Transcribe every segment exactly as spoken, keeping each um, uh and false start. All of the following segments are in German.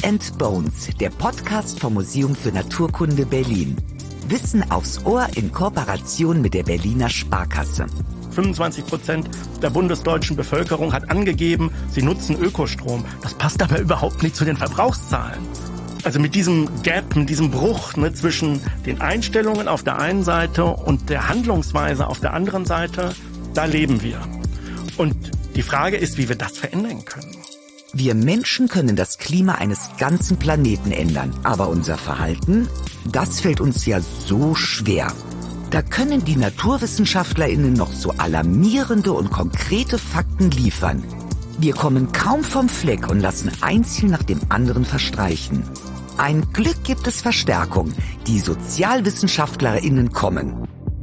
and Bones, der Podcast vom Museum für Naturkunde Berlin. Wissen aufs Ohr in Kooperation mit der Berliner Sparkasse. fünfundzwanzig Prozent der bundesdeutschen Bevölkerung hat angegeben, sie nutzen Ökostrom. Das passt aber überhaupt nicht zu den Verbrauchszahlen. Also mit diesem Gap, mit diesem Bruch ne, zwischen den Einstellungen auf der einen Seite und der Handlungsweise auf der anderen Seite, da leben wir. Und die Frage ist, wie wir das verändern können. Wir Menschen können das Klima eines ganzen Planeten ändern, aber unser Verhalten, das fällt uns ja so schwer. Da können die NaturwissenschaftlerInnen noch so alarmierende und konkrete Fakten liefern. Wir kommen kaum vom Fleck und lassen ein Ziel nach dem anderen verstreichen. Ein Glück gibt es Verstärkung. Die SozialwissenschaftlerInnen kommen.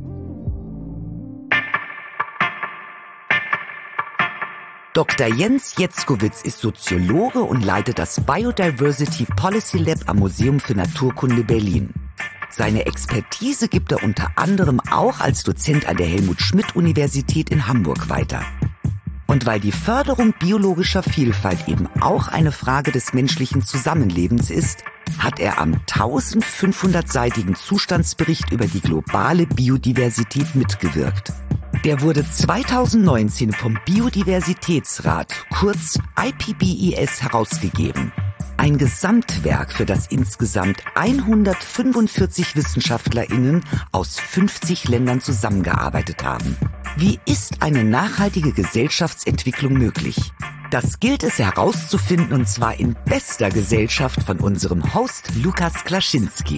Doktor Jens Jetzkowitz ist Soziologe und leitet das Biodiversity Policy Lab am Museum für Naturkunde Berlin. Seine Expertise gibt er unter anderem auch als Dozent an der Helmut-Schmidt-Universität in Hamburg weiter. Und weil die Förderung biologischer Vielfalt eben auch eine Frage des menschlichen Zusammenlebens ist, hat er am eintausendfünfhundertseitigen Zustandsbericht über die globale Biodiversität mitgewirkt. Der wurde zweitausendneunzehn vom Biodiversitätsrat, kurz I P B E S, herausgegeben. Ein Gesamtwerk, für das insgesamt hundertfünfundvierzig WissenschaftlerInnen aus fünfzig Ländern zusammengearbeitet haben. Wie ist eine nachhaltige Gesellschaftsentwicklung möglich? Das gilt es herauszufinden, und zwar in bester Gesellschaft von unserem Host Lukas Klaschinski.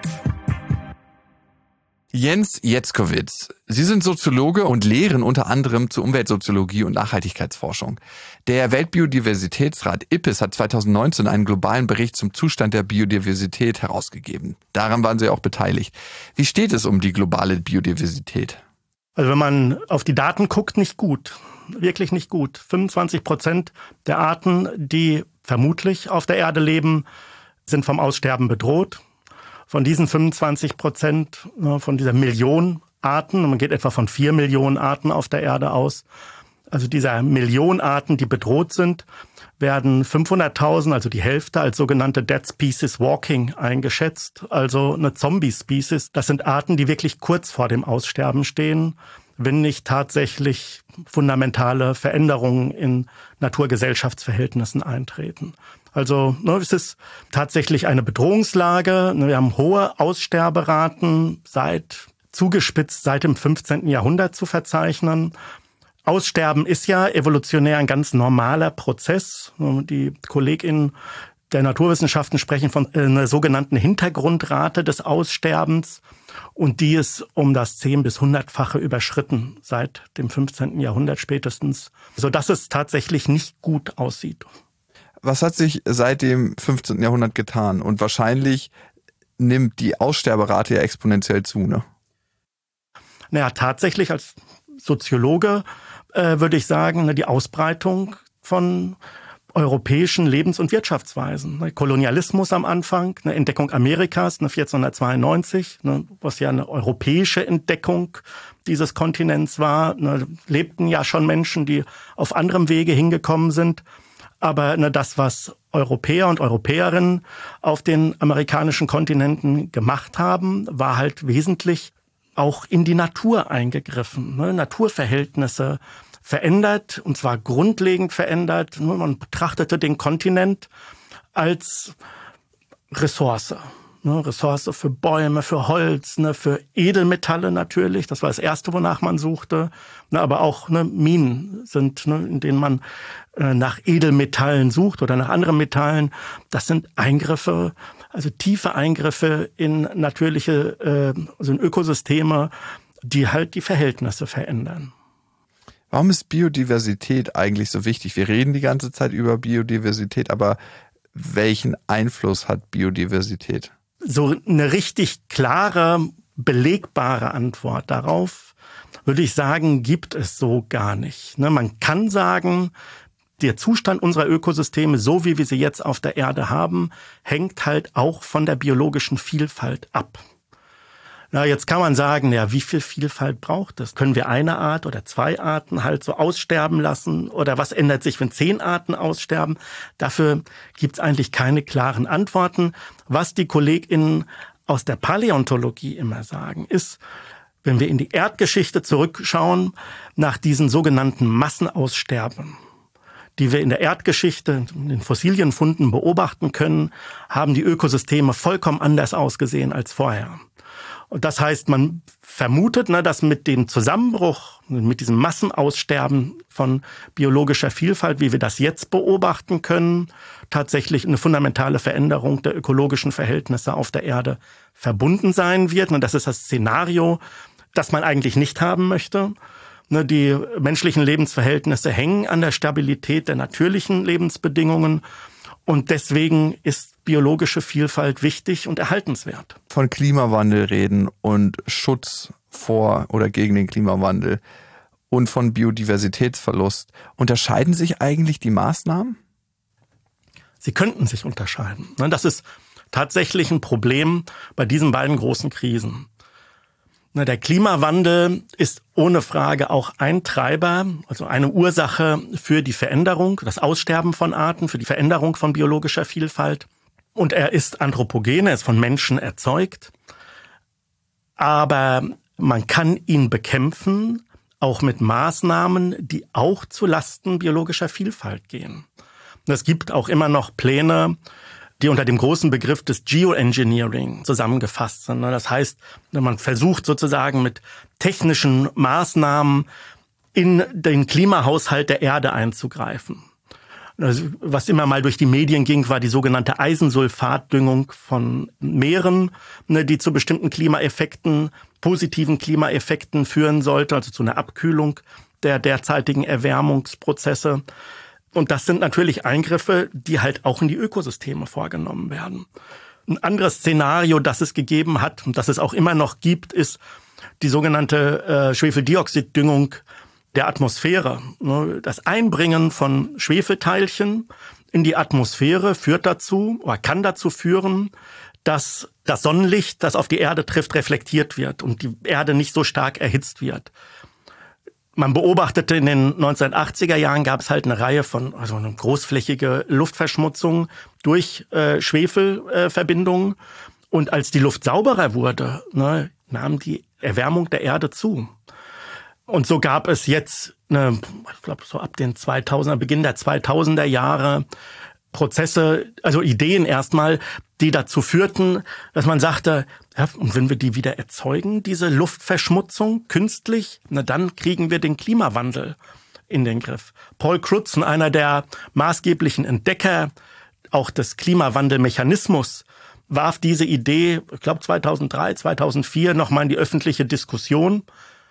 Jens Jetzkowitz, Sie sind Soziologe und lehren unter anderem zur Umweltsoziologie und Nachhaltigkeitsforschung. Der Weltbiodiversitätsrat I P B E S hat zweitausendneunzehn einen globalen Bericht zum Zustand der Biodiversität herausgegeben. Daran waren Sie auch beteiligt. Wie steht es um die globale Biodiversität? Also wenn man auf die Daten guckt, nicht gut. Wirklich nicht gut. fünfundzwanzig Prozent der Arten, die vermutlich auf der Erde leben, sind vom Aussterben bedroht. Von diesen fünfundzwanzig Prozent, von dieser Million Arten, man geht etwa von vier Millionen Arten auf der Erde aus, also dieser Million Arten, die bedroht sind, werden fünfhunderttausend, also die Hälfte, als sogenannte Dead Species Walking eingeschätzt, also eine Zombie-Species. Das sind Arten, die wirklich kurz vor dem Aussterben stehen, wenn nicht tatsächlich fundamentale Veränderungen in Naturgesellschaftsverhältnissen eintreten. Also ne, es ist tatsächlich eine Bedrohungslage. Wir haben hohe Aussterberaten, seit zugespitzt seit dem fünfzehnten Jahrhundert zu verzeichnen. Aussterben ist ja evolutionär ein ganz normaler Prozess. Die KollegInnen der Naturwissenschaften sprechen von einer sogenannten Hintergrundrate des Aussterbens. Und die ist um das zehn- bis hundertfache überschritten seit dem fünfzehnten Jahrhundert spätestens, sodass es tatsächlich nicht gut aussieht. Was hat sich seit dem fünfzehnten Jahrhundert getan? Und wahrscheinlich nimmt die Aussterberate ja exponentiell zu, ne? Naja, tatsächlich als Soziologe äh, würde ich sagen, ne, die Ausbreitung von europäischen Lebens- und Wirtschaftsweisen. Ne, Kolonialismus am Anfang, eine Entdeckung Amerikas, ne, vierzehnhundertzweiundneunzig, ne, was ja eine europäische Entdeckung dieses Kontinents war. Ne, lebten ja schon Menschen, die auf anderem Wege hingekommen sind. Aber ne, das, was Europäer und Europäerinnen auf den amerikanischen Kontinenten gemacht haben, war halt wesentlich auch in die Natur eingegriffen. Ne? Naturverhältnisse verändert, und zwar grundlegend verändert. Man betrachtete den Kontinent als Ressource. Ne? Ressource für Bäume, für Holz, ne? für Edelmetalle natürlich. Das war das Erste, wonach man suchte. Ne? Aber auch ne, Minen sind, ne, in denen man äh, nach Edelmetallen sucht oder nach anderen Metallen. Das sind Eingriffe, also tiefe Eingriffe in natürliche, äh, also in Ökosysteme, die halt die Verhältnisse verändern. Warum ist Biodiversität eigentlich so wichtig? Wir reden die ganze Zeit über Biodiversität, aber welchen Einfluss hat Biodiversität? So eine richtig klare, belegbare Antwort darauf, würde ich sagen, gibt es so gar nicht. Man kann sagen, der Zustand unserer Ökosysteme, so wie wir sie jetzt auf der Erde haben, hängt halt auch von der biologischen Vielfalt ab. Na, jetzt kann man sagen, ja, wie viel Vielfalt braucht es? Können wir eine Art oder zwei Arten halt so aussterben lassen? Oder was ändert sich, wenn zehn Arten aussterben? Dafür gibt es eigentlich keine klaren Antworten. Was die KollegInnen aus der Paläontologie immer sagen, ist, wenn wir in die Erdgeschichte zurückschauen, nach diesen sogenannten Massenaussterben, die wir in der Erdgeschichte, in den Fossilienfunden beobachten können, haben die Ökosysteme vollkommen anders ausgesehen als vorher. Und das heißt, man vermutet, ne, dass mit dem Zusammenbruch, mit diesem Massenaussterben von biologischer Vielfalt, wie wir das jetzt beobachten können, tatsächlich eine fundamentale Veränderung der ökologischen Verhältnisse auf der Erde verbunden sein wird. Und das ist das Szenario, das man eigentlich nicht haben möchte. Die menschlichen Lebensverhältnisse hängen an der Stabilität der natürlichen Lebensbedingungen. Und deswegen ist biologische Vielfalt wichtig und erhaltenswert. Von Klimawandel reden und Schutz vor oder gegen den Klimawandel und von Biodiversitätsverlust. Unterscheiden sich eigentlich die Maßnahmen? Sie könnten sich unterscheiden. Das ist tatsächlich ein Problem bei diesen beiden großen Krisen. Der Klimawandel ist ohne Frage auch ein Treiber, also eine Ursache für die Veränderung, das Aussterben von Arten, für die Veränderung von biologischer Vielfalt. Und er ist anthropogen, er ist von Menschen erzeugt. Aber man kann ihn bekämpfen, auch mit Maßnahmen, die auch zu Lasten biologischer Vielfalt gehen. Und es gibt auch immer noch Pläne, die unter dem großen Begriff des Geoengineering zusammengefasst sind. Das heißt, man versucht sozusagen mit technischen Maßnahmen in den Klimahaushalt der Erde einzugreifen. Was immer mal durch die Medien ging, war die sogenannte Eisensulfatdüngung von Meeren, die zu bestimmten Klimaeffekten, positiven Klimaeffekten führen sollte, also zu einer Abkühlung der derzeitigen Erwärmungsprozesse. Und das sind natürlich Eingriffe, die halt auch in die Ökosysteme vorgenommen werden. Ein anderes Szenario, das es gegeben hat und das es auch immer noch gibt, ist die sogenannte äh, Schwefeldioxiddüngung der Atmosphäre. Das Einbringen von Schwefelteilchen in die Atmosphäre führt dazu oder kann dazu führen, dass das Sonnenlicht, das auf die Erde trifft, reflektiert wird und die Erde nicht so stark erhitzt wird. Man beobachtete in den neunzehnhundertachtziger Jahren gab es halt eine Reihe von, also eine großflächige Luftverschmutzung durch äh, Schwefelverbindungen. Äh, und als die Luft sauberer wurde, ne, nahm die Erwärmung der Erde zu. Und so gab es jetzt, eine, ich glaube so ab den zweitausender, Beginn der zweitausender Jahre, Prozesse, also Ideen erstmal, die dazu führten, dass man sagte, ja, und wenn wir die wieder erzeugen, diese Luftverschmutzung künstlich, na dann kriegen wir den Klimawandel in den Griff. Paul Crutzen, einer der maßgeblichen Entdecker auch des Klimawandelmechanismus, warf diese Idee, ich glaube zweitausenddrei, zweitausendvier, nochmal in die öffentliche Diskussion.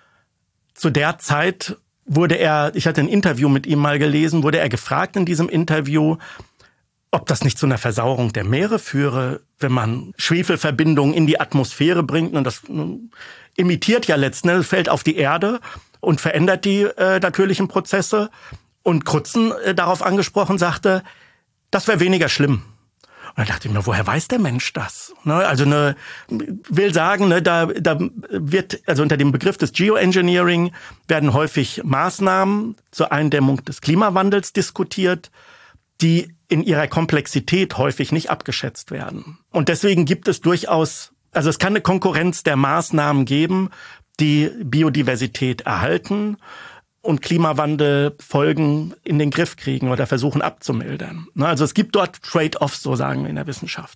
Zu der Zeit wurde er, ich hatte ein Interview mit ihm mal gelesen, wurde er gefragt in diesem Interview, ob das nicht zu einer Versauerung der Meere führe, wenn man Schwefelverbindungen in die Atmosphäre bringt. Und das imitiert ja letztendlich, fällt auf die Erde und verändert die äh, natürlichen Prozesse. Und Crutzen, äh, darauf angesprochen, sagte, das wäre weniger schlimm. Und dann dachte ich mir, woher weiß der Mensch das? Ne, also ne, will sagen, ne, da, da wird, also unter dem Begriff des Geoengineering werden häufig Maßnahmen zur Eindämmung des Klimawandels diskutiert, die in ihrer Komplexität häufig nicht abgeschätzt werden. Und deswegen gibt es durchaus, also es kann eine Konkurrenz der Maßnahmen geben, die Biodiversität erhalten und Klimawandelfolgen in den Griff kriegen oder versuchen abzumildern. Also es gibt dort Trade-offs, so sagen wir in der Wissenschaft.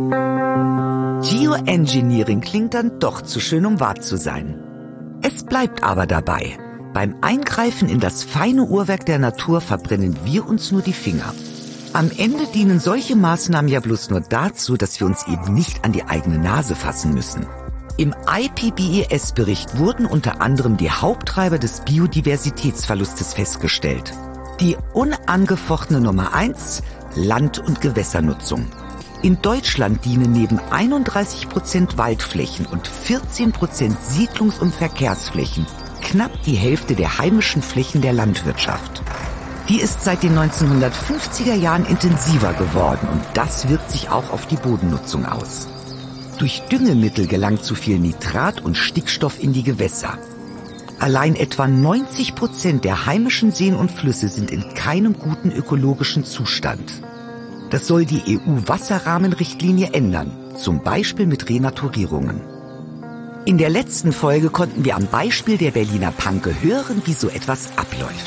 Geoengineering klingt dann doch zu schön, um wahr zu sein. Es bleibt aber dabei. Beim Eingreifen in das feine Uhrwerk der Natur verbrennen wir uns nur die Finger. Am Ende dienen solche Maßnahmen ja bloß nur dazu, dass wir uns eben nicht an die eigene Nase fassen müssen. Im I P B E S-Bericht wurden unter anderem die Haupttreiber des Biodiversitätsverlustes festgestellt. Die unangefochtene Nummer eins, Land- und Gewässernutzung. In Deutschland dienen neben einunddreißig Prozent Waldflächen und vierzehn Prozent Siedlungs- und Verkehrsflächen knapp die Hälfte der heimischen Flächen der Landwirtschaft. Die ist seit den neunzehnhundertfünfziger Jahren intensiver geworden und das wirkt sich auch auf die Bodennutzung aus. Durch Düngemittel gelangt zu viel Nitrat und Stickstoff in die Gewässer. Allein etwa neunzig Prozent der heimischen Seen und Flüsse sind in keinem guten ökologischen Zustand. Das soll die E U-Wasserrahmenrichtlinie ändern, zum Beispiel mit Renaturierungen. In der letzten Folge konnten wir am Beispiel der Berliner Panke hören, wie so etwas abläuft.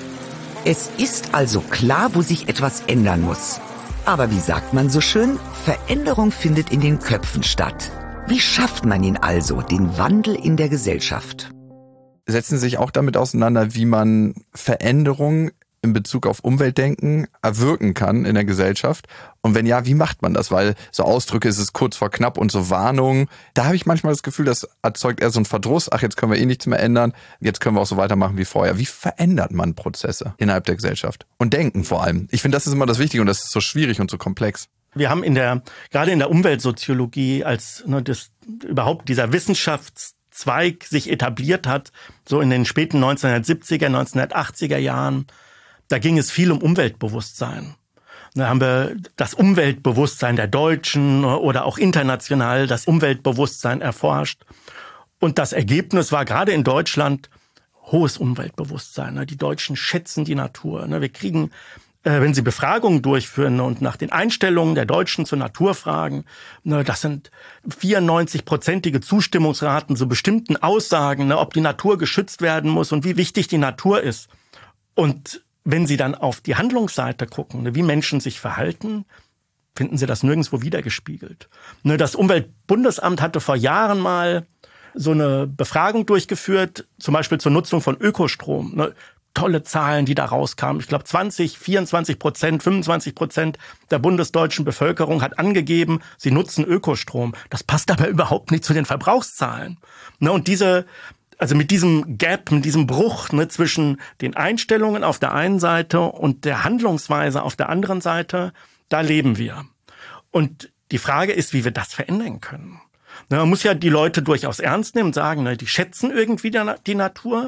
Es ist also klar, wo sich etwas ändern muss. Aber wie sagt man so schön, Veränderung findet in den Köpfen statt. Wie schafft man ihn also, den Wandel in der Gesellschaft? Setzen Sie sich auch damit auseinander, wie man Veränderungen in Bezug auf Umweltdenken erwirken kann in der Gesellschaft? Und wenn ja, wie macht man das? Weil so Ausdrücke, es ist kurz vor knapp und so Warnungen, da habe ich manchmal das Gefühl, das erzeugt eher so einen Verdruss. Ach, jetzt können wir eh nichts mehr ändern. Jetzt können wir auch so weitermachen wie vorher. Wie verändert man Prozesse innerhalb der Gesellschaft? Und Denken vor allem. Ich finde, das ist immer das Wichtige und das ist so schwierig und so komplex. Wir haben in der, gerade in der Umweltsoziologie, als ne, das, überhaupt dieser Wissenschaftszweig sich etabliert hat, so in den späten neunzehnhundertsiebziger, neunzehnhundertachtziger Jahren, da ging es viel um Umweltbewusstsein. Da haben wir das Umweltbewusstsein der Deutschen oder auch international das Umweltbewusstsein erforscht. Und das Ergebnis war gerade in Deutschland hohes Umweltbewusstsein. Die Deutschen schätzen die Natur. Wir kriegen, wenn sie Befragungen durchführen und nach den Einstellungen der Deutschen zur Natur fragen, das sind vierundneunzig-prozentige Zustimmungsraten zu bestimmten Aussagen, ob die Natur geschützt werden muss und wie wichtig die Natur ist. Und wenn Sie dann auf die Handlungsseite gucken, wie Menschen sich verhalten, finden Sie das nirgendwo wiedergespiegelt. Das Umweltbundesamt hatte vor Jahren mal so eine Befragung durchgeführt, zum Beispiel zur Nutzung von Ökostrom. Tolle Zahlen, die da rauskamen. Ich glaube, zwanzig, vierundzwanzig Prozent, fünfundzwanzig Prozent der bundesdeutschen Bevölkerung hat angegeben, sie nutzen Ökostrom. Das passt aber überhaupt nicht zu den Verbrauchszahlen. Und diese Also mit diesem Gap, mit diesem Bruch ne, zwischen den Einstellungen auf der einen Seite und der Handlungsweise auf der anderen Seite, da leben wir. Und die Frage ist, wie wir das verändern können. Ne, man muss ja die Leute durchaus ernst nehmen und sagen, ne, die schätzen irgendwie die Natur,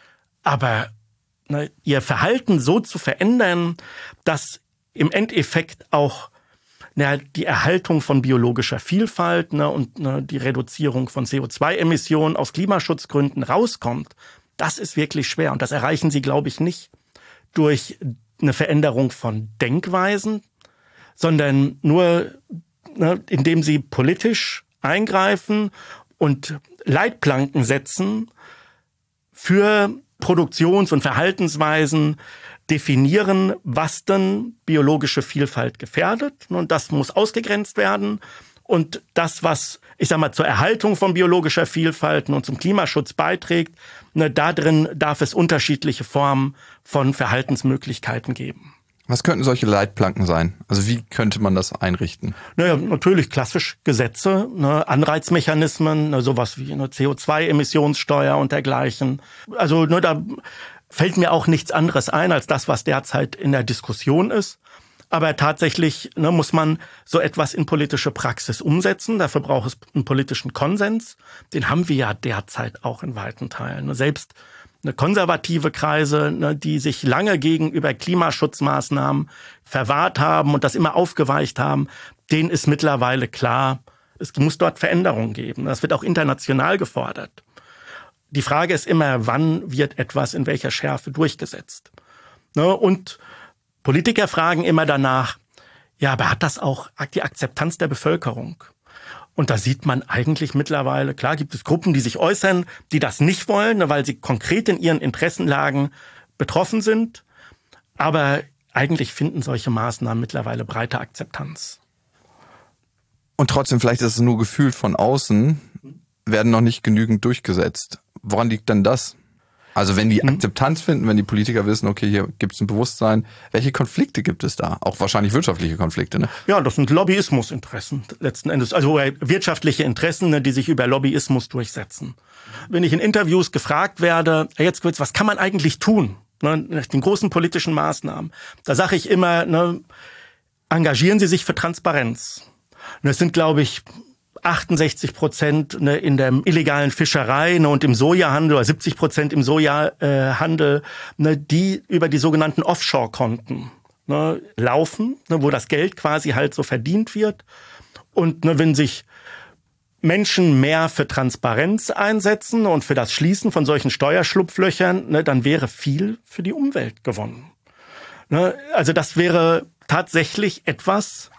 aber ne, ihr Verhalten so zu verändern, dass im Endeffekt auch Ja, die Erhaltung von biologischer Vielfalt ne, und ne, die Reduzierung von C O zwei Emissionen aus Klimaschutzgründen rauskommt, das ist wirklich schwer. Und das erreichen Sie, glaube ich, nicht durch eine Veränderung von Denkweisen, sondern nur, ne, indem Sie politisch eingreifen und Leitplanken setzen für Produktions- und Verhaltensweisen, definieren, was denn biologische Vielfalt gefährdet. Und das muss ausgegrenzt werden. Und das, was, ich sag mal, zur Erhaltung von biologischer Vielfalt und zum Klimaschutz beiträgt, ne, da drin darf es unterschiedliche Formen von Verhaltensmöglichkeiten geben. Was könnten solche Leitplanken sein? Also wie könnte man das einrichten? Naja, natürlich klassisch Gesetze, ne, Anreizmechanismen, ne, sowas wie eine C O zwei Emissionssteuer und dergleichen. Also ne, da fällt mir auch nichts anderes ein als das, was derzeit in der Diskussion ist. Aber tatsächlich ne, muss man so etwas in politische Praxis umsetzen. Dafür braucht es einen politischen Konsens. Den haben wir ja derzeit auch in weiten Teilen. Selbst eine konservative Kreise, ne, die sich lange gegenüber Klimaschutzmaßnahmen verwahrt haben und das immer aufgeweicht haben, denen ist mittlerweile klar, es muss dort Veränderungen geben. Das wird auch international gefordert. Die Frage ist immer, wann wird etwas in welcher Schärfe durchgesetzt? Und Politiker fragen immer danach, ja, aber hat das auch die Akzeptanz der Bevölkerung? Und da sieht man eigentlich mittlerweile, klar gibt es Gruppen, die sich äußern, die das nicht wollen, weil sie konkret in ihren Interessenlagen betroffen sind. Aber eigentlich finden solche Maßnahmen mittlerweile breite Akzeptanz. Und trotzdem, vielleicht ist es nur gefühlt von außen, werden noch nicht genügend durchgesetzt. Woran liegt denn das? Also wenn die Akzeptanz finden, wenn die Politiker wissen, okay, hier gibt es ein Bewusstsein, welche Konflikte gibt es da? Auch wahrscheinlich wirtschaftliche Konflikte, ne? Ja, das sind Lobbyismusinteressen letzten Endes, also wirtschaftliche Interessen, ne, die sich über Lobbyismus durchsetzen. Wenn ich in Interviews gefragt werde, jetzt was kann man eigentlich tun, ne, nach den großen politischen Maßnahmen, da sage ich immer, ne, engagieren Sie sich für Transparenz. Und das sind, glaube ich, achtundsechzig Prozent ne, in der illegalen Fischerei ne, und im Sojahandel oder siebzig Prozent im Sojahandel, ne, die über die sogenannten Offshore-Konten ne, laufen, ne, wo das Geld quasi halt so verdient wird. Und ne, wenn sich Menschen mehr für Transparenz einsetzen und für das Schließen von solchen Steuerschlupflöchern, ne, dann wäre viel für die Umwelt gewonnen. Ne, also das wäre tatsächlich etwas,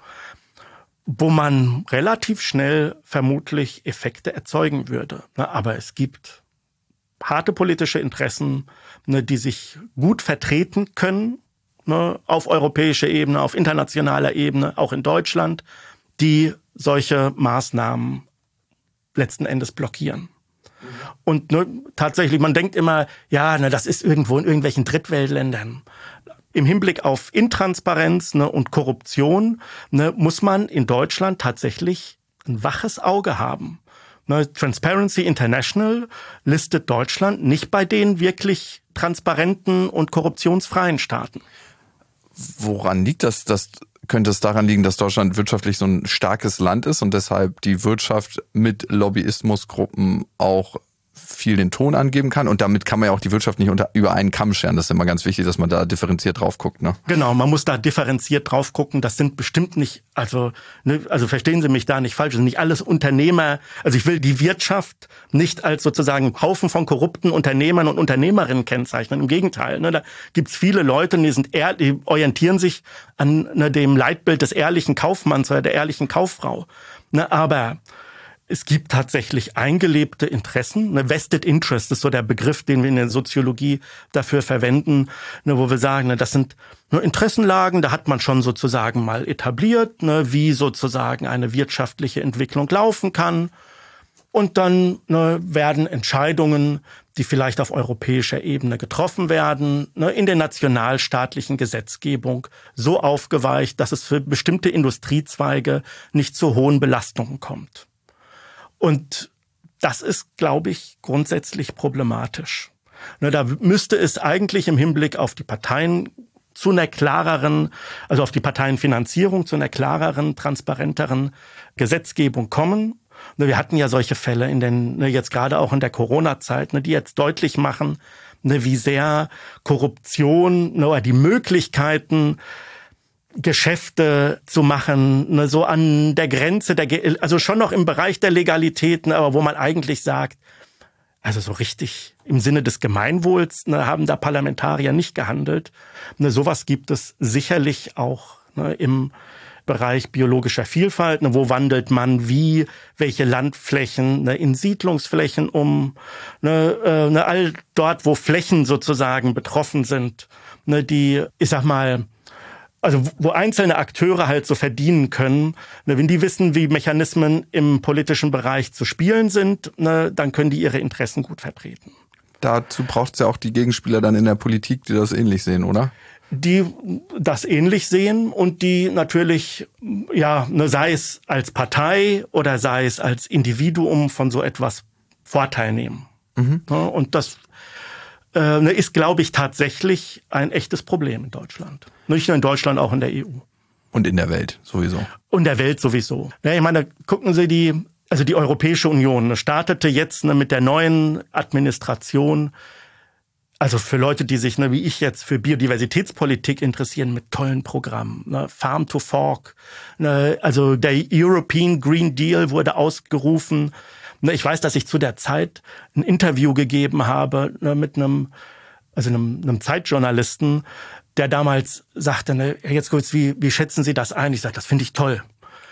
wo man relativ schnell vermutlich Effekte erzeugen würde. Ne, aber es gibt harte politische Interessen, ne, die sich gut vertreten können, ne, auf europäischer Ebene, auf internationaler Ebene, auch in Deutschland, die solche Maßnahmen letzten Endes blockieren. Mhm. Und ne, tatsächlich, man denkt immer, ja, ne, das ist irgendwo in irgendwelchen Drittweltländern. Im Hinblick auf Intransparenz, ne, und Korruption, ne, muss man in Deutschland tatsächlich ein waches Auge haben. Ne, Transparency International listet Deutschland nicht bei den wirklich transparenten und korruptionsfreien Staaten. Woran liegt das? Das könnte es daran liegen, dass Deutschland wirtschaftlich so ein starkes Land ist und deshalb die Wirtschaft mit Lobbyismusgruppen auch viel den Ton angeben kann. Und damit kann man ja auch die Wirtschaft nicht unter, über einen Kamm scheren. Das ist immer ganz wichtig, dass man da differenziert drauf guckt. Ne? Genau, man muss da differenziert drauf gucken. Das sind bestimmt nicht, also, ne, also verstehen Sie mich da nicht falsch, das sind nicht alles Unternehmer. Also ich will die Wirtschaft nicht als sozusagen Haufen von korrupten Unternehmern und Unternehmerinnen kennzeichnen. Im Gegenteil, ne, da gibt's viele Leute, die sind ehr, die orientieren sich an ne, dem Leitbild des ehrlichen Kaufmanns oder der ehrlichen Kauffrau. Ne, aber es gibt tatsächlich eingelebte Interessen. Eine Vested Interest ist so der Begriff, den wir in der Soziologie dafür verwenden, ne, wo wir sagen, ne, das sind ne, Interessenlagen, da hat man schon sozusagen mal etabliert, ne, wie sozusagen eine wirtschaftliche Entwicklung laufen kann. Und dann ne, werden Entscheidungen, die vielleicht auf europäischer Ebene getroffen werden, ne, in der nationalstaatlichen Gesetzgebung so aufgeweicht, dass es für bestimmte Industriezweige nicht zu hohen Belastungen kommt. Und das ist, glaube ich, grundsätzlich problematisch. Ne, da müsste es eigentlich im Hinblick auf die Parteien zu einer klareren, also auf die Parteienfinanzierung, zu einer klareren, transparenteren Gesetzgebung kommen. Ne, wir hatten ja solche Fälle in den, ne, jetzt gerade auch in der Corona-Zeit, ne, die jetzt deutlich machen, ne, wie sehr Korruption, ne, oder die Möglichkeiten, Geschäfte zu machen, ne, so an der Grenze, der, also schon noch im Bereich der Legalitäten, aber wo man eigentlich sagt, also so richtig im Sinne des Gemeinwohls ne, haben da Parlamentarier nicht gehandelt. Ne, sowas gibt es sicherlich auch ne, im Bereich biologischer Vielfalt. Ne, wo wandelt man wie, welche Landflächen ne, in Siedlungsflächen um? Ne, äh, ne, all dort, wo Flächen sozusagen betroffen sind, ne, die, ich sag mal, also wo einzelne Akteure halt so verdienen können, ne, wenn die wissen, wie Mechanismen im politischen Bereich zu spielen sind, ne, dann können die ihre Interessen gut vertreten. Dazu braucht es ja auch die Gegenspieler dann in der Politik, die das ähnlich sehen, oder? Die das ähnlich sehen und die natürlich, ja, ne, sei es als Partei oder sei es als Individuum von so etwas Vorteil nehmen. Mhm. Ja, und das äh, ist, glaube ich, tatsächlich ein echtes Problem in Deutschland. Nicht nur in Deutschland, auch in der E U. Und in der Welt sowieso. Und der Welt sowieso. Ja, ich meine, gucken Sie die, also die Europäische Union ne, startete jetzt ne, mit der neuen Administration, also für Leute, die sich, ne, wie ich jetzt, für Biodiversitätspolitik interessieren, mit tollen Programmen. Ne, Farm to Fork, ne, also der European Green Deal wurde ausgerufen. Ne, ich weiß, dass ich zu der Zeit ein Interview gegeben habe ne, mit einem, also einem, einem Zeitjournalisten, der damals sagte, ne, jetzt kurz, wie, wie schätzen Sie das ein? Ich sage, das finde ich toll.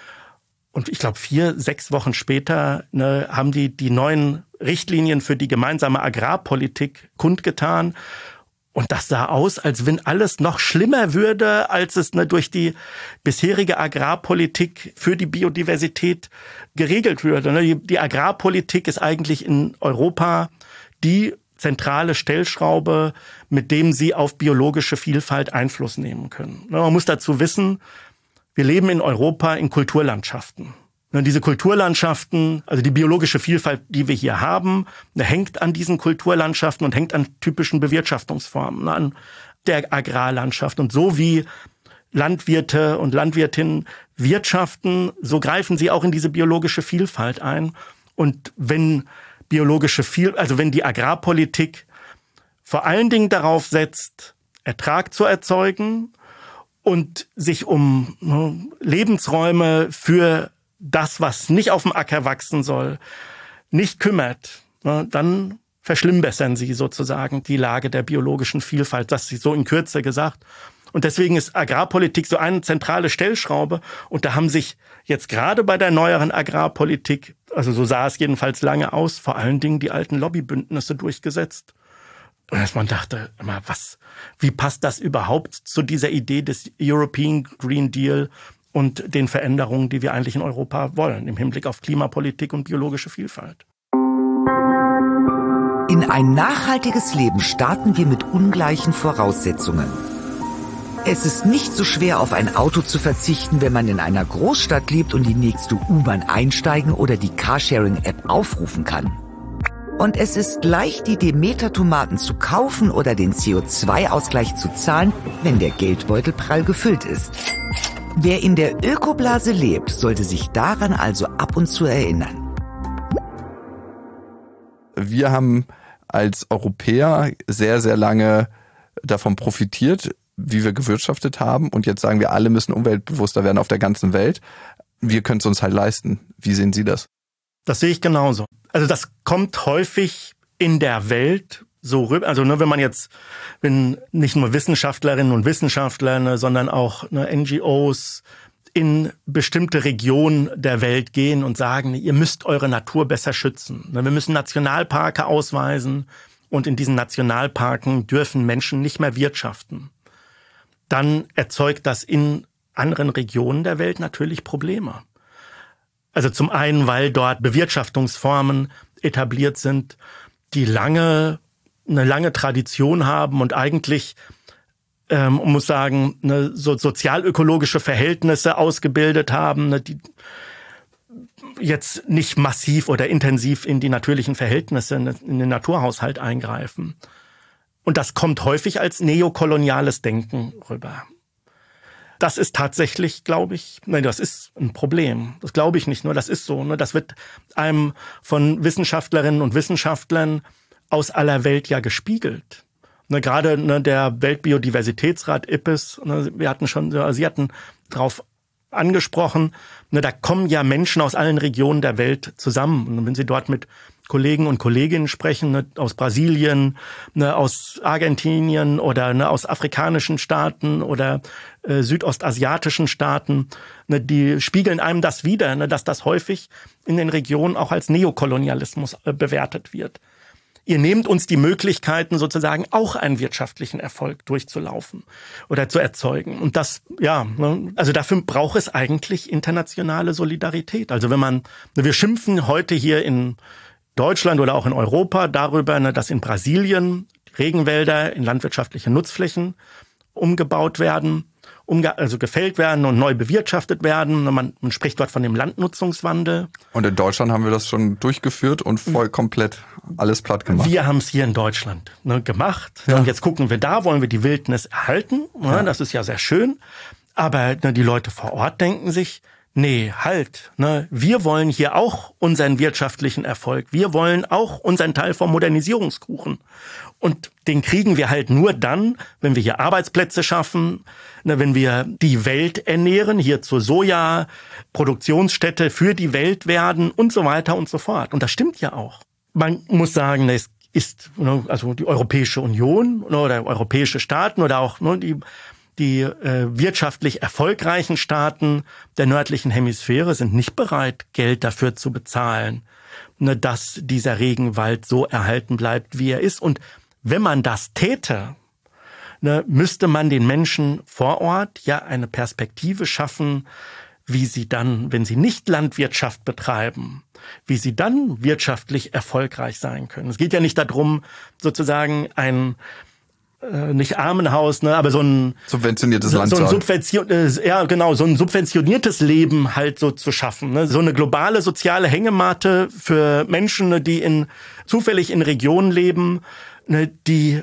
Und ich glaube, vier, sechs Wochen später ne, haben die die neuen Richtlinien für die gemeinsame Agrarpolitik kundgetan. Und das sah aus, als wenn alles noch schlimmer würde, als es ne, durch die bisherige Agrarpolitik für die Biodiversität geregelt würde. Ne, die, die Agrarpolitik ist eigentlich in Europa die zentrale Stellschraube, mit dem sie auf biologische Vielfalt Einfluss nehmen können. Man muss dazu wissen, wir leben in Europa in Kulturlandschaften. Diese Kulturlandschaften, also die biologische Vielfalt, die wir hier haben, hängt an diesen Kulturlandschaften und hängt an typischen Bewirtschaftungsformen, an der Agrarlandschaft. Und so wie Landwirte und Landwirtinnen wirtschaften, so greifen sie auch in diese biologische Vielfalt ein. Und wenn biologische Viel, also wenn die Agrarpolitik vor allen Dingen darauf setzt, Ertrag zu erzeugen und sich um ne, Lebensräume für das, was nicht auf dem Acker wachsen soll, nicht kümmert, dann verschlimmbessern sie sozusagen die Lage der biologischen Vielfalt. Das ist so in Kürze gesagt. Und deswegen ist Agrarpolitik so eine zentrale Stellschraube. Und da haben sich jetzt gerade bei der neueren Agrarpolitik, also so sah es jedenfalls lange aus, vor allen Dingen die alten Lobbybündnisse durchgesetzt. Und dass man dachte, was, wie passt das überhaupt zu dieser Idee des European Green Deal und den Veränderungen, die wir eigentlich in Europa wollen, im Hinblick auf Klimapolitik und biologische Vielfalt? In ein nachhaltiges Leben starten wir mit ungleichen Voraussetzungen. Es ist nicht so schwer, auf ein Auto zu verzichten, wenn man in einer Großstadt lebt und die nächste U-Bahn einsteigen oder die Carsharing-App aufrufen kann. Und es ist leicht, die Demeter-Tomaten zu kaufen oder den C O zwei Ausgleich zu zahlen, wenn der Geldbeutel prall gefüllt ist. Wer in der Ökoblase lebt, sollte sich daran also ab und zu erinnern. Wir haben als Europäer sehr, sehr lange davon profitiert, wie wir gewirtschaftet haben. Und jetzt sagen wir, alle müssen umweltbewusster werden auf der ganzen Welt. Wir können es uns halt leisten. Wie sehen Sie das? Das sehe ich genauso. Also das kommt häufig in der Welt so rüber. Also ne, wenn man jetzt, wenn nicht nur Wissenschaftlerinnen und Wissenschaftler, ne, sondern auch ne, N G Os in bestimmte Regionen der Welt gehen und sagen, ihr müsst eure Natur besser schützen. Wir müssen Nationalparke ausweisen und in diesen Nationalparken dürfen Menschen nicht mehr wirtschaften. Dann erzeugt das in anderen Regionen der Welt natürlich Probleme. Also zum einen, weil dort Bewirtschaftungsformen etabliert sind, die lange, eine lange Tradition haben und eigentlich Ähm, man muss sagen, ne, so sozialökologische Verhältnisse ausgebildet haben, ne, die jetzt nicht massiv oder intensiv in die natürlichen Verhältnisse, in, in den Naturhaushalt eingreifen. Und das kommt häufig als neokoloniales Denken rüber. Das ist tatsächlich, glaube ich, nein, das ist ein Problem. Das glaube ich nicht nur, das ist so. Ne, das wird einem von Wissenschaftlerinnen und Wissenschaftlern aus aller Welt ja gespiegelt. Ne, gerade ne, der Weltbiodiversitätsrat I P B E S, ne, wir hatten schon, also Sie hatten darauf angesprochen, ne, da kommen ja Menschen aus allen Regionen der Welt zusammen. Und wenn Sie dort mit Kollegen und Kolleginnen sprechen, ne, aus Brasilien, ne, aus Argentinien oder ne, aus afrikanischen Staaten oder äh, südostasiatischen Staaten, ne, die spiegeln einem das wider, ne, dass das häufig in den Regionen auch als Neokolonialismus äh, bewertet wird. Ihr nehmt uns die Möglichkeiten, sozusagen auch einen wirtschaftlichen Erfolg durchzulaufen oder zu erzeugen. Und das, ja, also dafür braucht es eigentlich internationale Solidarität. Also wenn man, wir schimpfen heute hier in Deutschland oder auch in Europa darüber, dass in Brasilien Regenwälder in landwirtschaftliche Nutzflächen umgebaut werden, umge- also gefällt werden und neu bewirtschaftet werden. Man, man spricht dort von dem Landnutzungswandel. Und in Deutschland haben wir das schon durchgeführt und voll komplett alles platt gemacht. Wir haben es hier in Deutschland ne, gemacht. Ja. Und jetzt gucken wir da, wollen wir die Wildnis erhalten. Ne, ja. Das ist ja sehr schön. Aber ne, die Leute vor Ort denken sich, nee, halt, ne, wir wollen hier auch unseren wirtschaftlichen Erfolg. Wir wollen auch unseren Teil vom Modernisierungskuchen. Und den kriegen wir halt nur dann, wenn wir hier Arbeitsplätze schaffen, ne, wenn wir die Welt ernähren, hier zur Soja-Produktionsstätte für die Welt werden und so weiter und so fort. Und das stimmt ja auch. Man muss sagen, es ist also die Europäische Union oder europäische Staaten oder auch die, die äh, wirtschaftlich erfolgreichen Staaten der nördlichen Hemisphäre sind nicht bereit, Geld dafür zu bezahlen, ne, dass dieser Regenwald so erhalten bleibt, wie er ist. Und wenn man das täte, ne, müsste man den Menschen vor Ort ja eine Perspektive schaffen, wie sie dann, wenn sie nicht Landwirtschaft betreiben, wie sie dann wirtschaftlich erfolgreich sein können. Es geht ja nicht darum, sozusagen ein äh, nicht Armenhaus, ne, aber so ein subventioniertes so, Land, so ein Subvention, äh, ja genau, so ein subventioniertes Leben halt so zu schaffen, ne, so eine globale soziale Hängematte für Menschen, ne, die in zufällig in Regionen leben, ne, die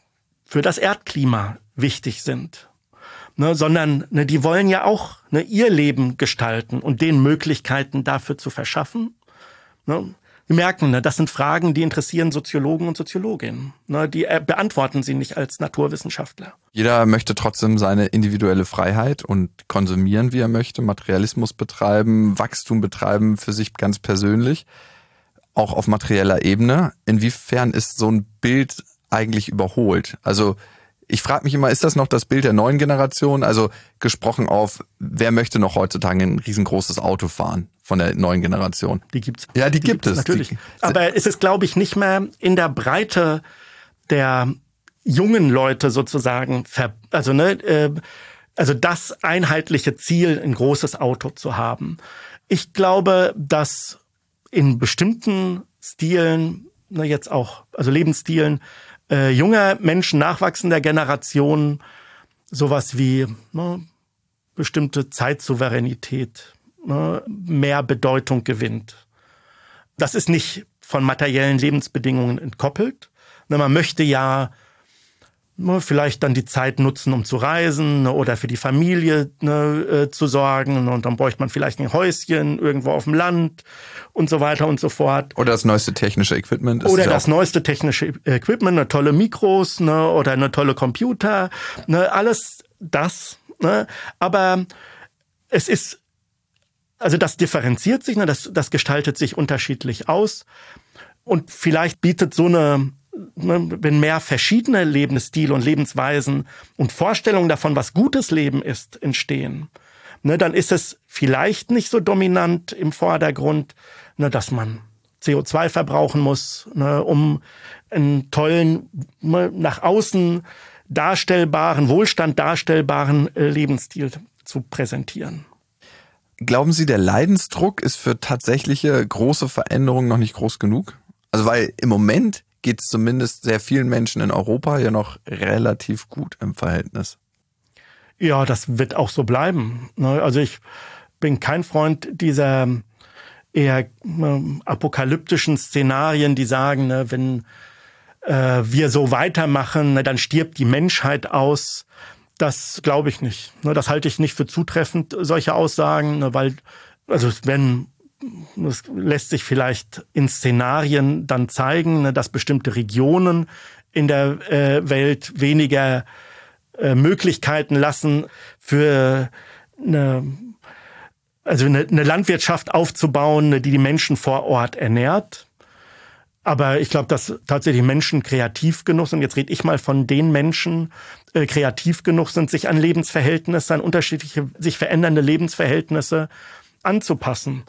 für das Erdklima wichtig sind. Ne, sondern ne, die wollen ja auch ne, ihr Leben gestalten und denen Möglichkeiten dafür zu verschaffen. Ne. Wir merken, ne, das sind Fragen, die interessieren Soziologen und Soziologinnen. Ne, die äh, beantworten sie nicht als Naturwissenschaftler. Jeder möchte trotzdem seine individuelle Freiheit und konsumieren, wie er möchte, Materialismus betreiben, Wachstum betreiben für sich ganz persönlich, auch auf materieller Ebene. Inwiefern ist so ein Bild eigentlich überholt? Also ich frage mich immer, ist das noch das Bild der neuen Generation? Also gesprochen auf, wer möchte noch heutzutage ein riesengroßes Auto fahren von der neuen Generation? Die gibt's. Ja, die, die gibt gibt's es. Natürlich. Die, Aber es ist, glaube ich, nicht mehr in der Breite der jungen Leute sozusagen, ver, also ne, äh, also das einheitliche Ziel, ein großes Auto zu haben. Ich glaube, dass in bestimmten Stilen, ne, jetzt auch, also Lebensstilen, äh, junger Menschen, nachwachsender Generationen, sowas wie ne, bestimmte Zeitsouveränität, ne, mehr Bedeutung gewinnt. Das ist nicht von materiellen Lebensbedingungen entkoppelt. Ne, man möchte ja ne, vielleicht dann die Zeit nutzen, um zu reisen ne, oder für die Familie ne, äh, zu sorgen. Und dann bräuchte man vielleicht ein Häuschen irgendwo auf dem Land und so weiter und so fort. Oder das neueste technische Equipment. Ist oder ja das neueste technische Equipment, eine tolle Mikros ne, oder eine tolle Computer. Ne, alles das. Ne, aber es ist, also das differenziert sich, ne, das, das gestaltet sich unterschiedlich aus. Und vielleicht bietet so eine, wenn mehr verschiedene Lebensstile und Lebensweisen und Vorstellungen davon, was gutes Leben ist, entstehen, ne, dann ist es vielleicht nicht so dominant im Vordergrund, ne, dass man C O zwei verbrauchen muss, ne, um einen tollen, ne, nach außen darstellbaren, Wohlstand darstellbaren äh, Lebensstil zu präsentieren. Glauben Sie, der Leidensdruck ist für tatsächliche große Veränderungen noch nicht groß genug? Also weil im Moment geht es zumindest sehr vielen Menschen in Europa ja noch relativ gut im Verhältnis. Ja, das wird auch so bleiben. Also ich bin kein Freund dieser eher apokalyptischen Szenarien, die sagen, wenn wir so weitermachen, dann stirbt die Menschheit aus. Das glaube ich nicht. Das halte ich nicht für zutreffend, solche Aussagen, weil, also wenn, das lässt sich vielleicht in Szenarien dann zeigen, dass bestimmte Regionen in der Welt weniger Möglichkeiten lassen, für eine, also eine Landwirtschaft aufzubauen, die die Menschen vor Ort ernährt. Aber ich glaube, dass tatsächlich Menschen kreativ genug sind, jetzt rede ich mal von den Menschen, äh, kreativ genug sind, sich an Lebensverhältnisse, an unterschiedliche, sich verändernde Lebensverhältnisse anzupassen.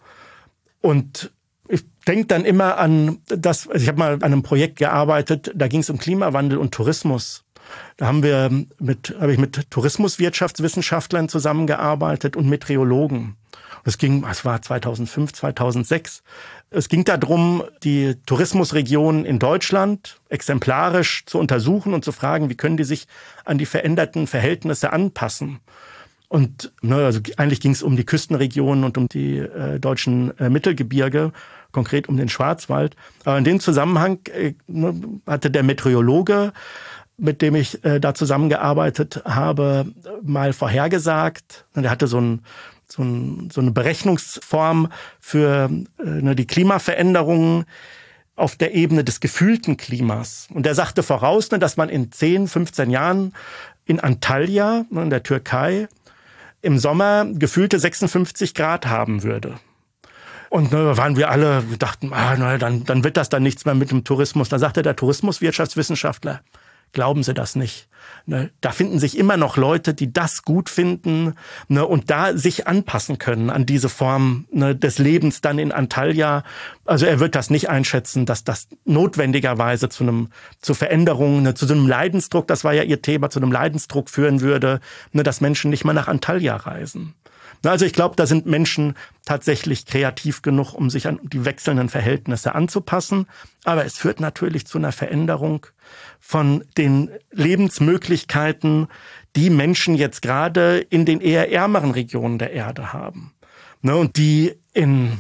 Und ich denke dann immer an das, also ich habe mal an einem Projekt gearbeitet, da ging es um Klimawandel und Tourismus. Da haben wir mit, habe ich mit Tourismuswirtschaftswissenschaftlern zusammengearbeitet und Meteorologen. Es ging, es war zweitausendfünf, zweitausendsechs. Es ging darum, die Tourismusregionen in Deutschland exemplarisch zu untersuchen und zu fragen, wie können die sich an die veränderten Verhältnisse anpassen. Und ne, also eigentlich ging es um die Küstenregionen und um die äh, deutschen äh, Mittelgebirge, konkret um den Schwarzwald. Aber in dem Zusammenhang äh, ne, hatte der Meteorologe, mit dem ich äh, da zusammengearbeitet habe, mal vorhergesagt, der hatte so ein So, ein, so eine Berechnungsform für äh, ne, die Klimaveränderungen auf der Ebene des gefühlten Klimas. Und er sagte voraus, ne, dass man in zehn, fünfzehn Jahren in Antalya, ne, in der Türkei, im Sommer gefühlte sechsundfünfzig Grad haben würde. Und ne, waren wir alle, wir dachten, ah, na, dann, dann wird das dann nichts mehr mit dem Tourismus. Da sagte der Tourismuswirtschaftswissenschaftler, glauben Sie das nicht. Ne, da finden sich immer noch Leute, die das gut finden, ne, und da sich anpassen können an diese Form, ne, des Lebens dann in Antalya. Also er wird das nicht einschätzen, dass das notwendigerweise zu einem zu Veränderungen, ne, zu so einem Leidensdruck, das war ja Ihr Thema, zu einem Leidensdruck führen würde, ne, dass Menschen nicht mehr nach Antalya reisen. Also ich glaube, da sind Menschen tatsächlich kreativ genug, um sich an die wechselnden Verhältnisse anzupassen. Aber es führt natürlich zu einer Veränderung von den Lebensmöglichkeiten, die Menschen jetzt gerade in den eher ärmeren Regionen der Erde haben. Und die in,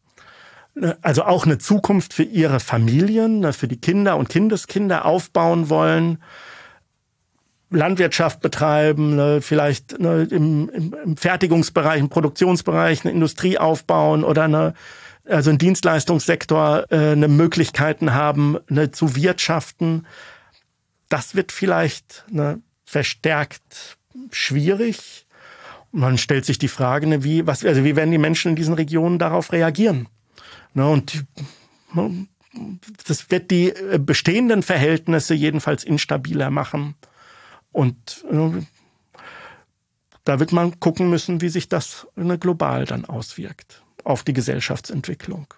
also auch eine Zukunft für ihre Familien, für die Kinder und Kindeskinder aufbauen wollen, Landwirtschaft betreiben, ne, vielleicht ne, im, im, im Fertigungsbereich, im Produktionsbereich eine Industrie aufbauen oder eine, also im Dienstleistungssektor äh, eine Möglichkeiten haben, eine, zu wirtschaften. Das wird vielleicht eine, verstärkt schwierig. Und man stellt sich die Frage, ne, wie, was, also wie werden die Menschen in diesen Regionen darauf reagieren? Ne, und ne, das wird die bestehenden Verhältnisse jedenfalls instabiler machen. Und ne, da wird man gucken müssen, wie sich das ne, global dann auswirkt auf die Gesellschaftsentwicklung.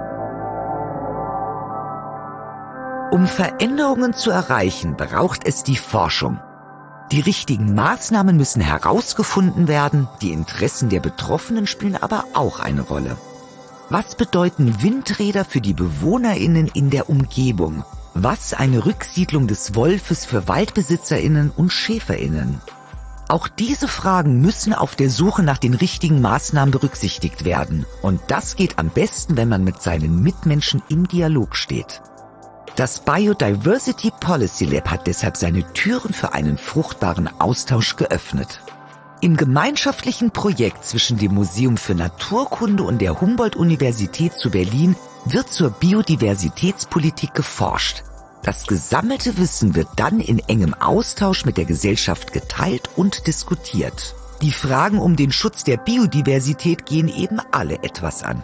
Um Veränderungen zu erreichen, braucht es die Forschung. Die richtigen Maßnahmen müssen herausgefunden werden, die Interessen der Betroffenen spielen aber auch eine Rolle. Was bedeuten Windräder für die BewohnerInnen in der Umgebung? Was eine Rücksiedlung des Wolfes für WaldbesitzerInnen und SchäferInnen? Auch diese Fragen müssen auf der Suche nach den richtigen Maßnahmen berücksichtigt werden. Und das geht am besten, wenn man mit seinen Mitmenschen im Dialog steht. Das Biodiversity Policy Lab hat deshalb seine Türen für einen fruchtbaren Austausch geöffnet. Im gemeinschaftlichen Projekt zwischen dem Museum für Naturkunde und der Humboldt-Universität zu Berlin wird zur Biodiversitätspolitik geforscht. Das gesammelte Wissen wird dann in engem Austausch mit der Gesellschaft geteilt und diskutiert. Die Fragen um den Schutz der Biodiversität gehen eben alle etwas an.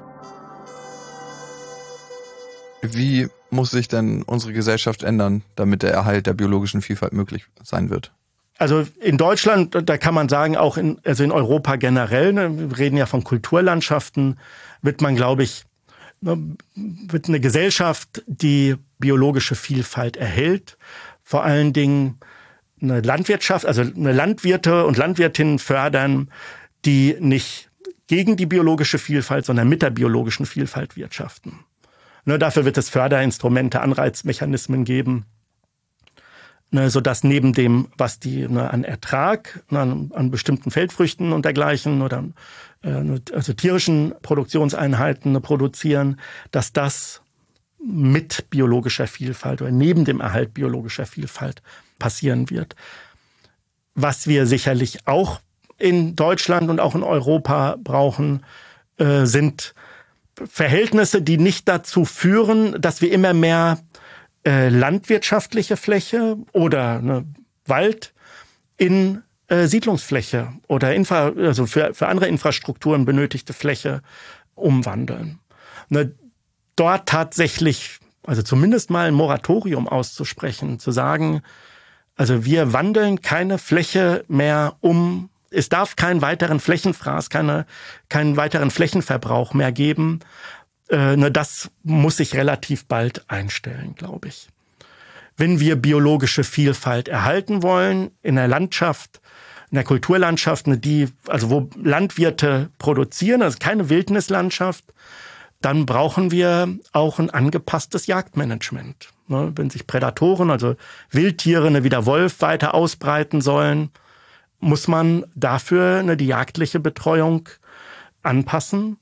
Wie muss sich denn unsere Gesellschaft ändern, damit der Erhalt der biologischen Vielfalt möglich sein wird? Also in Deutschland, da kann man sagen, auch in, also in Europa generell, ne, wir reden ja von Kulturlandschaften, wird man, glaube ich, ne, wird eine Gesellschaft, die biologische Vielfalt erhält, vor allen Dingen eine Landwirtschaft, also eine Landwirte und Landwirtinnen fördern, die nicht gegen die biologische Vielfalt, sondern mit der biologischen Vielfalt wirtschaften. Ne, dafür wird es Förderinstrumente, Anreizmechanismen geben, ne, sodass neben dem, was die ne, an Ertrag, ne, an, an bestimmten Feldfrüchten und dergleichen oder äh, also tierischen Produktionseinheiten ne, produzieren, dass das mit biologischer Vielfalt oder neben dem Erhalt biologischer Vielfalt passieren wird. Was wir sicherlich auch in Deutschland und auch in Europa brauchen, äh, sind Verhältnisse, die nicht dazu führen, dass wir immer mehr äh, landwirtschaftliche Fläche oder ne, Wald in äh, Siedlungsfläche oder Infra, also für, für andere Infrastrukturen benötigte Fläche umwandeln. Ne, dort tatsächlich, also zumindest mal ein Moratorium auszusprechen, zu sagen, also wir wandeln keine Fläche mehr um. Es darf keinen weiteren Flächenfraß, keine, keinen weiteren Flächenverbrauch mehr geben. Äh, ne, das muss sich relativ bald einstellen, glaube ich. Wenn wir biologische Vielfalt erhalten wollen in der Landschaft, in der Kulturlandschaft, ne, die, also wo Landwirte produzieren, also keine Wildnislandschaft, dann brauchen wir auch ein angepasstes Jagdmanagement. Ne, wenn sich Prädatoren, also Wildtiere, ne, wie der Wolf, weiter ausbreiten sollen, muss man dafür ne, die jagdliche Betreuung anpassen.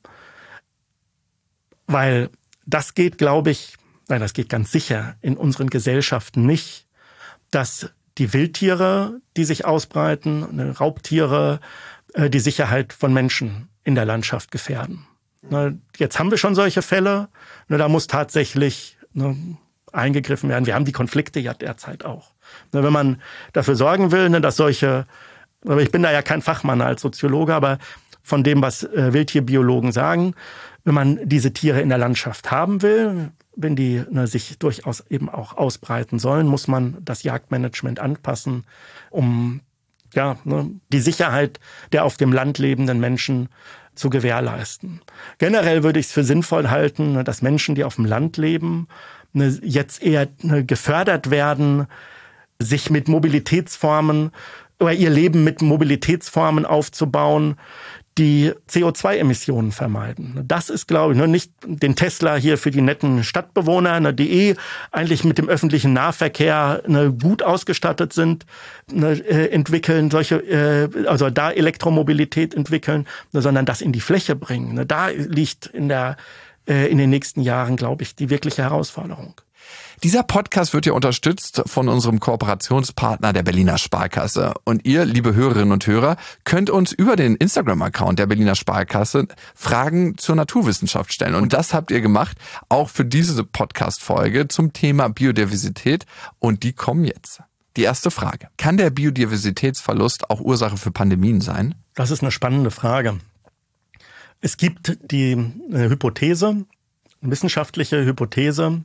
Weil das geht, glaube ich, nein, das geht ganz sicher in unseren Gesellschaften nicht, dass die Wildtiere, die sich ausbreiten, ne, Raubtiere, äh, die Sicherheit von Menschen in der Landschaft gefährden. Ne, jetzt haben wir schon solche Fälle, ne, da muss tatsächlich ne, eingegriffen werden. Wir haben die Konflikte ja derzeit auch. Ne, wenn man dafür sorgen will, ne, dass solche, aber ich bin da ja kein Fachmann als Soziologe, aber von dem, was äh, Wildtierbiologen sagen, wenn man diese Tiere in der Landschaft haben will, wenn die ne, sich durchaus eben auch ausbreiten sollen, muss man das Jagdmanagement anpassen, um ja, ne, die Sicherheit der auf dem Land lebenden Menschen zu gewährleisten. Generell würde ich es für sinnvoll halten, ne, dass Menschen, die auf dem Land leben, ne, jetzt eher ne, gefördert werden, sich mit Mobilitätsformen oder ihr Leben mit Mobilitätsformen aufzubauen, die C O zwei Emissionen vermeiden. Das ist, glaube ich, nicht den Tesla hier für die netten Stadtbewohner, die eh eigentlich mit dem öffentlichen Nahverkehr gut ausgestattet sind, entwickeln, solche, also da Elektromobilität entwickeln, sondern das in die Fläche bringen. Da liegt in der, in den nächsten Jahren, glaube ich, die wirkliche Herausforderung. Dieser Podcast wird ja unterstützt von unserem Kooperationspartner der Berliner Sparkasse. Und ihr, liebe Hörerinnen und Hörer, könnt uns über den Instagram-Account der Berliner Sparkasse Fragen zur Naturwissenschaft stellen. Und das habt ihr gemacht, auch für diese Podcast-Folge zum Thema Biodiversität. Und die kommen jetzt. Die erste Frage. Kann der Biodiversitätsverlust auch Ursache für Pandemien sein? Das ist eine spannende Frage. Es gibt die eine Hypothese, eine wissenschaftliche Hypothese,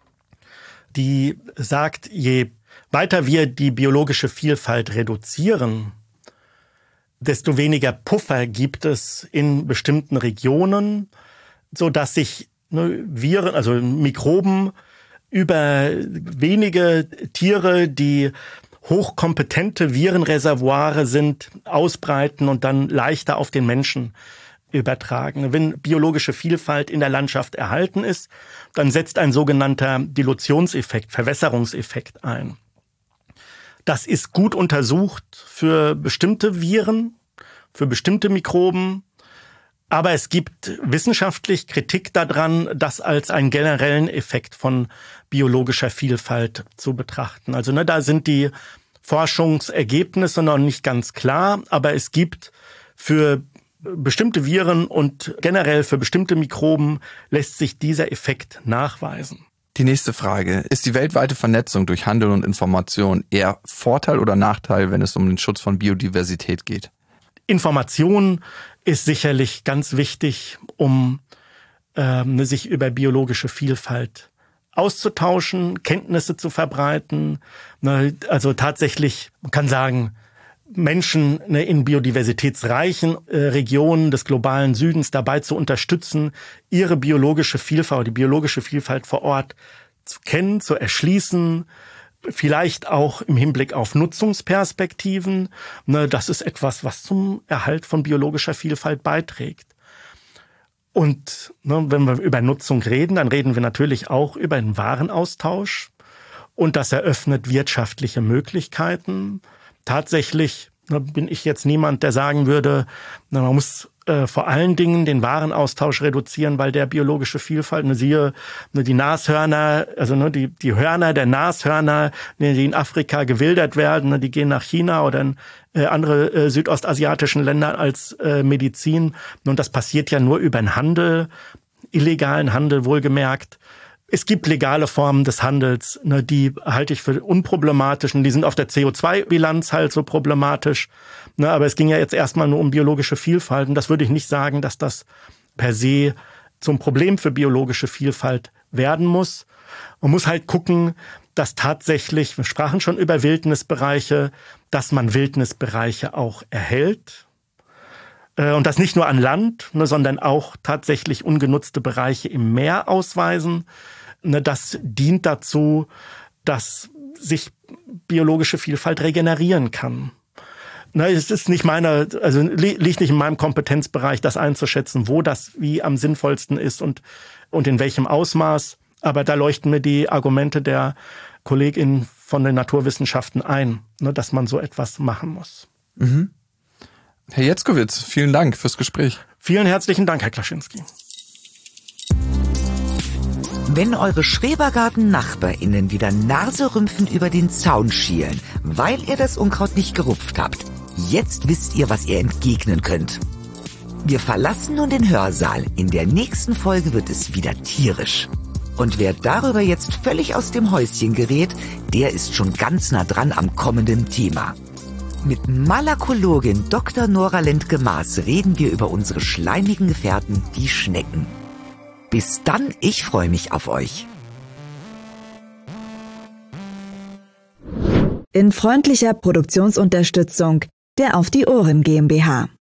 die sagt, je weiter wir die biologische Vielfalt reduzieren, desto weniger Puffer gibt es in bestimmten Regionen, so dass sich ne, Viren, also Mikroben über wenige Tiere, die hochkompetente Virenreservoire sind, ausbreiten und dann leichter auf den Menschen übertragen. Wenn biologische Vielfalt in der Landschaft erhalten ist, dann setzt ein sogenannter Dilutionseffekt, Verwässerungseffekt ein. Das ist gut untersucht für bestimmte Viren, für bestimmte Mikroben, aber es gibt wissenschaftlich Kritik daran, das als einen generellen Effekt von biologischer Vielfalt zu betrachten. Also ne, da sind die Forschungsergebnisse noch nicht ganz klar, aber es gibt für bestimmte Viren und generell für bestimmte Mikroben lässt sich dieser Effekt nachweisen. Die nächste Frage. Ist die weltweite Vernetzung durch Handel und Information eher Vorteil oder Nachteil, wenn es um den Schutz von Biodiversität geht? Information ist sicherlich ganz wichtig, um ähm, sich über biologische Vielfalt auszutauschen, Kenntnisse zu verbreiten. Also tatsächlich, man kann sagen, Menschen in biodiversitätsreichen Regionen des globalen Südens dabei zu unterstützen, ihre biologische Vielfalt, die biologische Vielfalt vor Ort zu kennen, zu erschließen, vielleicht auch im Hinblick auf Nutzungsperspektiven. Das ist etwas, was zum Erhalt von biologischer Vielfalt beiträgt. Und wenn wir über Nutzung reden, dann reden wir natürlich auch über den Warenaustausch. Und das eröffnet wirtschaftliche Möglichkeiten. Tatsächlich bin ich jetzt niemand, der sagen würde, man muss äh, vor allen Dingen den Warenaustausch reduzieren, weil der biologische Vielfalt, ne, siehe ne, die Nashörner, also ne, die die Hörner der Nashörner, ne, die in Afrika gewildert werden, ne, die gehen nach China oder in äh, andere äh, südostasiatischen Länder als äh, Medizin. Und das passiert ja nur über den Handel, illegalen Handel wohlgemerkt. Es gibt legale Formen des Handels, ne, die halte ich für unproblematisch und die sind auf der C O zwei Bilanz halt so problematisch. Ne, aber es ging ja jetzt erstmal nur um biologische Vielfalt und das würde ich nicht sagen, dass das per se zum Problem für biologische Vielfalt werden muss. Man muss halt gucken, dass tatsächlich, wir sprachen schon über Wildnisbereiche, dass man Wildnisbereiche auch erhält. Und das nicht nur an Land, ne, sondern auch tatsächlich ungenutzte Bereiche im Meer ausweisen. Das dient dazu, dass sich biologische Vielfalt regenerieren kann. Es ist nicht meine, also liegt nicht in meinem Kompetenzbereich, das einzuschätzen, wo das wie am sinnvollsten ist und, und in welchem Ausmaß. Aber da leuchten mir die Argumente der Kollegin von den Naturwissenschaften ein, dass man so etwas machen muss. Mhm. Herr Jetzkowitz, vielen Dank fürs Gespräch. Vielen herzlichen Dank, Herr Klaschinski. Wenn eure Schrebergarten-NachbarInnen wieder naserümpfend über den Zaun schielen, weil ihr das Unkraut nicht gerupft habt, jetzt wisst ihr, was ihr entgegnen könnt. Wir verlassen nun den Hörsaal. In der nächsten Folge wird es wieder tierisch. Und wer darüber jetzt völlig aus dem Häuschen gerät, der ist schon ganz nah dran am kommenden Thema. Mit Malakologin Doktor Nora Lendge-Maas reden wir über unsere schleimigen Gefährten, die Schnecken. Bis dann, ich freue mich auf euch. In freundlicher Produktionsunterstützung der Auf die Ohren GmbH.